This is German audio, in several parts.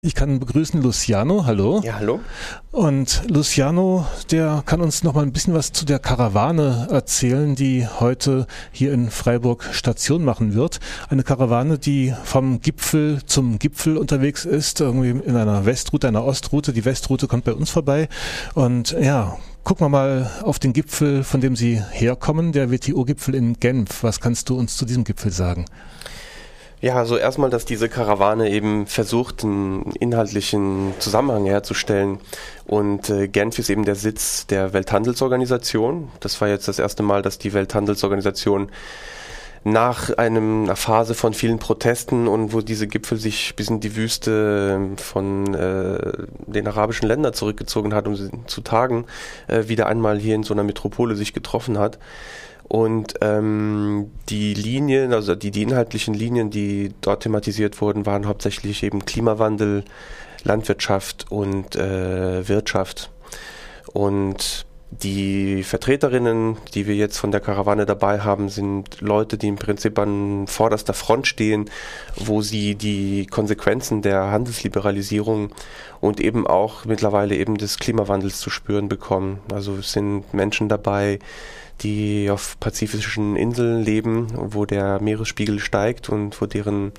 Ich kann begrüßen Luciano, hallo. Ja, hallo. Und Luciano, der kann uns noch mal ein bisschen was zu der Karawane erzählen, die heute hier in Freiburg Station machen wird. Eine Karawane, die vom Gipfel zum Gipfel unterwegs ist, irgendwie in einer Westroute, einer Ostroute. Die Westroute kommt bei uns vorbei. Und ja, gucken wir mal auf den Gipfel, von dem Sie herkommen, der WTO-Gipfel in Genf. Was kannst du uns zu diesem Gipfel sagen? Ja, also erstmal, dass diese Karawane eben versucht, einen inhaltlichen Zusammenhang herzustellen. Und Genf ist eben der Sitz der Welthandelsorganisation. Das war jetzt das erste Mal, dass die Welthandelsorganisation nach einer Phase von vielen Protesten und wo diese Gipfel sich bis in die Wüste von den arabischen Ländern zurückgezogen hat, um zu tagen, wieder einmal hier in so einer Metropole sich getroffen hat. Und die Linien, also die inhaltlichen Linien, die dort thematisiert wurden, waren hauptsächlich eben Klimawandel, Landwirtschaft und Wirtschaft. Und die Vertreterinnen, die wir jetzt von der Karawane dabei haben, sind Leute, die im Prinzip an vorderster Front stehen, wo sie die Konsequenzen der Handelsliberalisierung und eben auch mittlerweile eben des Klimawandels zu spüren bekommen. Also es sind Menschen dabei, die auf pazifischen Inseln leben, wo der Meeresspiegel steigt und wo deren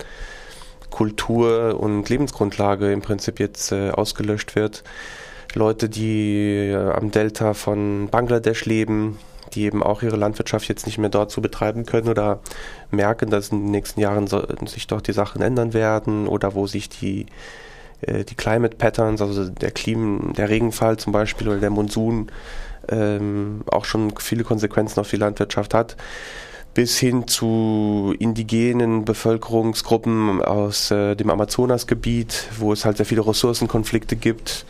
Kultur und Lebensgrundlage im Prinzip jetzt ausgelöscht wird. Leute, die am Delta von Bangladesch leben, die eben auch ihre Landwirtschaft jetzt nicht mehr dort so betreiben können oder merken, dass in den nächsten Jahren sich dort die Sachen ändern werden oder wo sich die Climate Patterns, also der Regenfall zum Beispiel oder der Monsun auch schon viele Konsequenzen auf die Landwirtschaft hat, bis hin zu indigenen Bevölkerungsgruppen aus dem Amazonasgebiet, wo es halt sehr viele Ressourcenkonflikte gibt,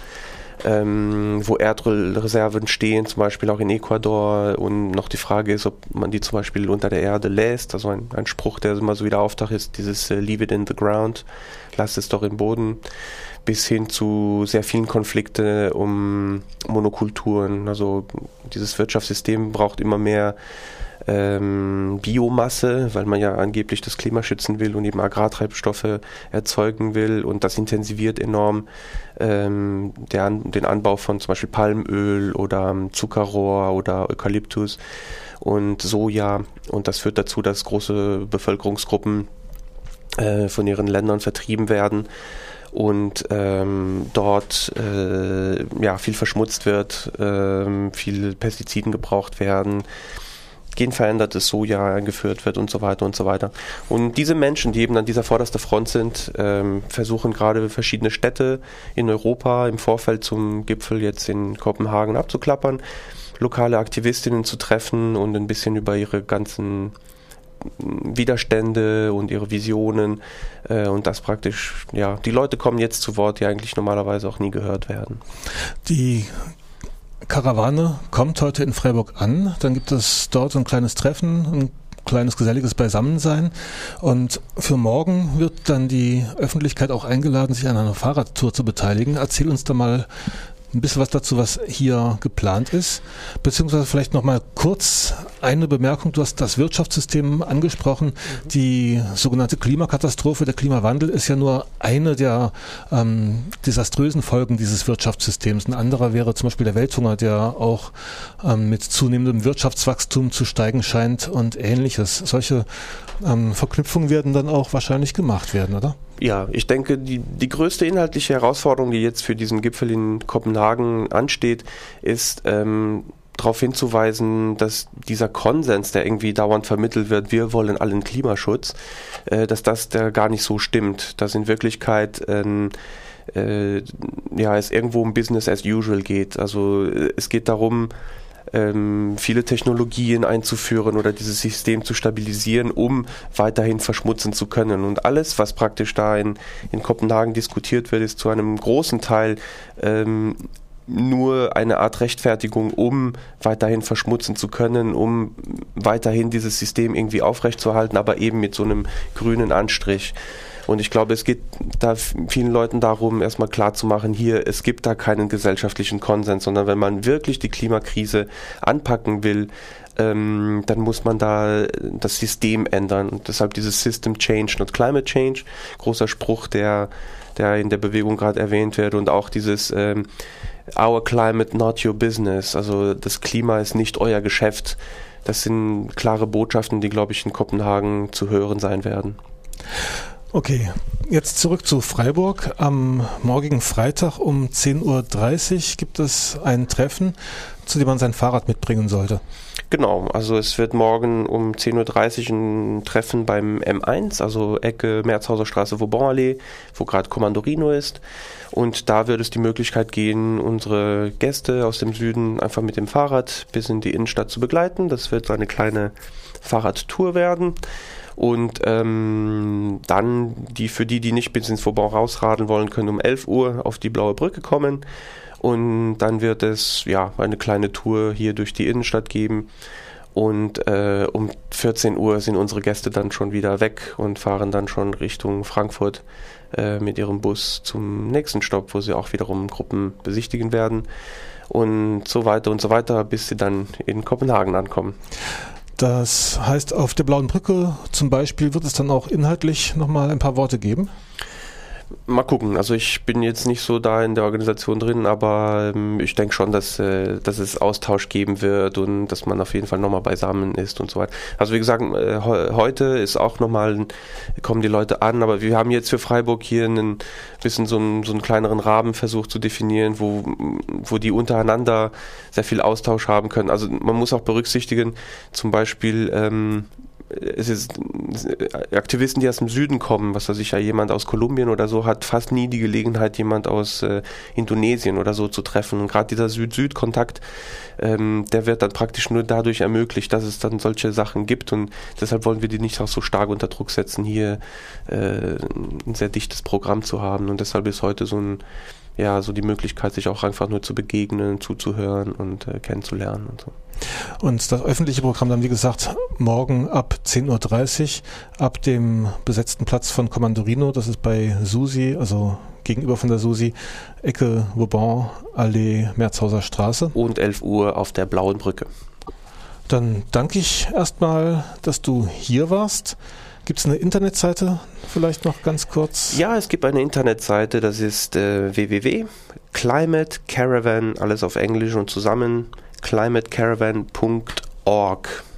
wo Erdölreserven stehen, zum Beispiel auch in Ecuador, und noch die Frage ist, ob man die zum Beispiel unter der Erde lässt. Also ein Spruch, der immer so wieder auftaucht, ist dieses Leave it in the ground, lasst es doch im Boden, bis hin zu sehr vielen Konflikte um Monokulturen. Also dieses Wirtschaftssystem braucht immer mehr Biomasse, weil man ja angeblich das Klima schützen will und eben Agrartreibstoffe erzeugen will, und das intensiviert enorm den Anbau von zum Beispiel Palmöl oder Zuckerrohr oder Eukalyptus und Soja, und das führt dazu, dass große Bevölkerungsgruppen von ihren Ländern vertrieben werden und dort viel verschmutzt wird, viel Pestiziden gebraucht werden, genverändertes Soja eingeführt wird und so weiter und so weiter. Und diese Menschen, die eben an dieser vordersten Front sind, versuchen gerade verschiedene Städte in Europa im Vorfeld zum Gipfel jetzt in Kopenhagen abzuklappern, lokale Aktivistinnen zu treffen und ein bisschen über ihre ganzen Widerstände und ihre Visionen und das praktisch, ja, die Leute kommen jetzt zu Wort, die eigentlich normalerweise auch nie gehört werden. Die Karawane kommt heute in Freiburg an, dann gibt es dort ein kleines Treffen, ein kleines geselliges Beisammensein, und für morgen wird dann die Öffentlichkeit auch eingeladen, sich an einer Fahrradtour zu beteiligen. Erzähl uns da mal ein bisschen was dazu, was hier geplant ist, beziehungsweise vielleicht noch mal kurz eine Bemerkung. Du hast das Wirtschaftssystem angesprochen. Die sogenannte Klimakatastrophe, der Klimawandel, ist ja nur eine der desaströsen Folgen dieses Wirtschaftssystems. Ein anderer wäre zum Beispiel der Welthunger, der auch mit zunehmendem Wirtschaftswachstum zu steigen scheint und Ähnliches. Solche Verknüpfungen werden dann auch wahrscheinlich gemacht werden, oder? Ja, ich denke, die größte inhaltliche Herausforderung, die jetzt für diesen Gipfel in Kopenhagen ansteht, ist darauf hinzuweisen, dass dieser Konsens, der irgendwie dauernd vermittelt wird, wir wollen allen Klimaschutz, dass das gar nicht so stimmt. Dass in Wirklichkeit es irgendwo um Business as usual geht. Also es geht darum, viele Technologien einzuführen oder dieses System zu stabilisieren, um weiterhin verschmutzen zu können. Und alles, was praktisch da in Kopenhagen diskutiert wird, ist zu einem großen Teil nur eine Art Rechtfertigung, um weiterhin verschmutzen zu können, um weiterhin dieses System irgendwie aufrechtzuerhalten, aber eben mit so einem grünen Anstrich. Und ich glaube, es geht da vielen Leuten darum, erstmal klarzumachen, hier, es gibt da keinen gesellschaftlichen Konsens, sondern wenn man wirklich die Klimakrise anpacken will, dann muss man da das System ändern. Und deshalb dieses System Change, not Climate Change, großer Spruch, der in der Bewegung gerade erwähnt wird, und auch dieses Our climate, not your business, also das Klima ist nicht euer Geschäft. Das sind klare Botschaften, die, glaube ich, in Kopenhagen zu hören sein werden. Okay, jetzt zurück zu Freiburg. Am morgigen Freitag um 10.30 Uhr gibt es ein Treffen, zu dem man sein Fahrrad mitbringen sollte. Genau, also es wird morgen um 10.30 Uhr ein Treffen beim M1, also Ecke Merzhauser Straße, Vauban-Allee, wo gerade Comandorino ist. Und da wird es die Möglichkeit geben, unsere Gäste aus dem Süden einfach mit dem Fahrrad bis in die Innenstadt zu begleiten. Das wird eine kleine Fahrradtour werden. Und dann für die nicht bis ins Vauban rausradeln wollen, können um 11 Uhr auf die Blaue Brücke kommen. Und dann wird es eine kleine Tour hier durch die Innenstadt geben. Und um 14 Uhr sind unsere Gäste dann schon wieder weg und fahren dann schon Richtung Frankfurt mit ihrem Bus zum nächsten Stopp, wo sie auch wiederum Gruppen besichtigen werden. Und so weiter, bis sie dann in Kopenhagen ankommen. Das heißt, auf der Blauen Brücke zum Beispiel wird es dann auch inhaltlich nochmal ein paar Worte geben? Mal gucken, also ich bin jetzt nicht so da in der Organisation drin, aber ich denke schon, dass es Austausch geben wird und dass man auf jeden Fall nochmal beisammen ist und so weiter. Also wie gesagt, heute ist auch nochmal, kommen die Leute an, aber wir haben jetzt für Freiburg hier ein bisschen so einen kleineren Rahmen versucht zu definieren, wo die untereinander sehr viel Austausch haben können. Also man muss auch berücksichtigen, zum Beispiel es ist Aktivisten, die aus dem Süden kommen, was weiß ich, jemand aus Kolumbien oder so, hat fast nie die Gelegenheit, jemand aus Indonesien oder so zu treffen. Und gerade dieser Süd-Süd-Kontakt, der wird dann praktisch nur dadurch ermöglicht, dass es dann solche Sachen gibt. Und deshalb wollen wir die nicht auch so stark unter Druck setzen, hier ein sehr dichtes Programm zu haben. Und deshalb ist heute so die Möglichkeit, sich auch einfach nur zu begegnen, zuzuhören und kennenzulernen und so. Und das öffentliche Programm dann, wie gesagt, morgen ab 10.30 Uhr ab dem besetzten Platz von Comandorino, das ist bei Susi, also gegenüber von der Susi, Ecke Vauban, Allee, Merzhauser Straße. Und 11 Uhr auf der Blauen Brücke. Dann danke ich erstmal, dass du hier warst. Gibt es eine Internetseite vielleicht noch ganz kurz? Ja, es gibt eine Internetseite, das ist www.climatecaravan, alles auf Englisch und zusammen, climatecaravan.org.